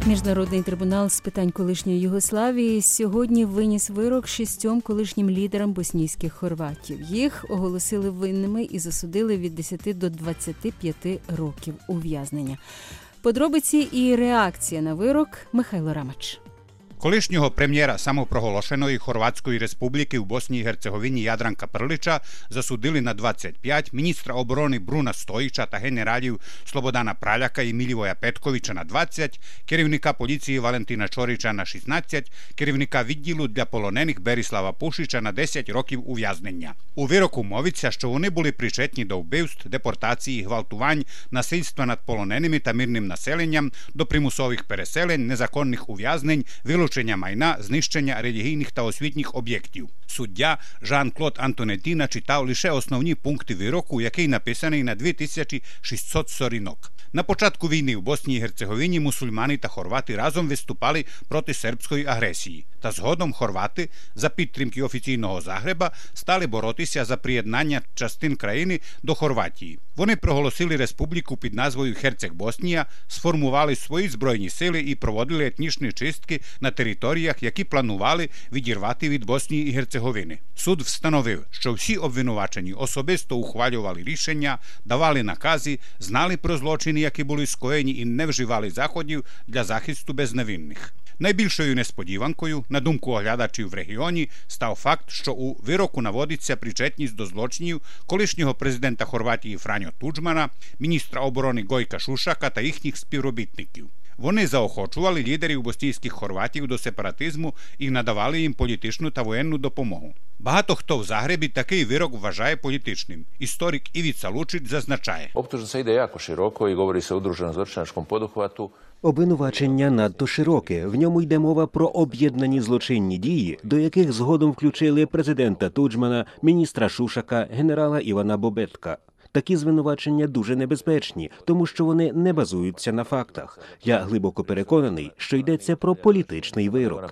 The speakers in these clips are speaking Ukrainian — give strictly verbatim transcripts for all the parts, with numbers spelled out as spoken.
Міжнародний трибунал з питань колишньої Югославії сьогодні виніс вирок шістьом колишнім лідерам боснійських хорватів. Їх оголосили винними і засудили від десяти до двадцяти п'яти років ув'язнення. Подробиці і реакція на вирок Михайло Рамач. Колишнього прем'єра самопроголошеної Хорватської республіки в Босній і Герцеговині Ядранка Прлича засудили на двадцять п'ять, міністра оборони Бруна Стоїча та генералів Слободана Праляка і Мілівоя Петковича на двадцять, керівника поліції Валентина Чорича на шістнадцять, керівника відділу для полонених Беріслава Пушича на десять років ув'язнення. У вироку мовиться, що вони були причетні до вбивств, депортації, гвалтувань, насильства над полоненими та мирним населенням, до примусових переселень, незаконних ув'язнень, вилучення майна, знищення релігійних та освітніх об'єктів. Суддя Жан-Клод Антонетіна читав лише основні пункти вироку, який написаний на дві тисячі шістсот сторінок. На початку війни в Босній і Герцеговині мусульмани та хорвати разом виступали проти сербської агресії. Та згодом хорвати, за підтримки офіційного Загреба, стали боротися за приєднання частин країни до Хорватії. Вони проголосили республіку під назвою Херцег-Боснія, сформували свої збройні сили і проводили етнічні чистки на територіях, які планували відірвати від Боснії і Герцеговини. Суд встановив, що всі обвинувачені особисто ухвалювали рішення, давали накази, знали про злочини, які були скоєні, і не вживали заходів для захисту безневинних. Найбільшою несподіванкою, на думку оглядачів в регіоні, став факт, що у вироку наводиться причетність до злочинів колишнього президента Хорватії Франьо Туджмана, міністра оборони Гойка Шушака та їхніх співробітників. Вони заохочували лідерів боснійських хорватів до сепаратизму і надавали їм політичну та воєнну допомогу. Багато хто в Загребі такий вирок вважає політичним. Історик Івіца Лучич зазначає. Optužnica ide jako široko i govori se o udruženom zločinačkom poduhvatu. Обвинувачення надто широке. В ньому йде мова про об'єднані злочинні дії, до яких згодом включили президента Туджмана, міністра Шушака, генерала Івана Бобетка. Такі звинувачення дуже небезпечні, тому що вони не базуються на фактах. Я глибоко переконаний, що йдеться про політичний вирок.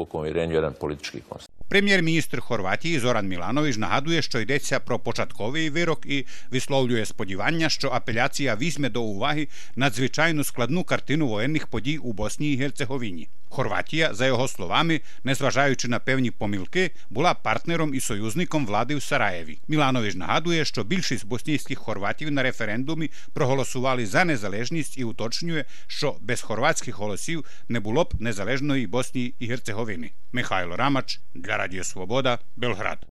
Прем'єр-міністр Хорватії Зоран Milanović нагадує, що йдеться про початковий вирок і висловлює сподівання, що апеляція візьме до уваги надзвичайно складну картину воєнних подій у Боснії і Герцеговині. Хорватія, за його словами, незважаючи на певні помилки, була партнером і союзником влади в Сараєві. Milanović нагадує, що більшість боснійських хорватів на референдумі проголосували за незалежність і уточнює, що без хорватських голосів не було б незалежної Боснії і Герцеговини. Михайло Рамач для Радіо Свобода, Белград.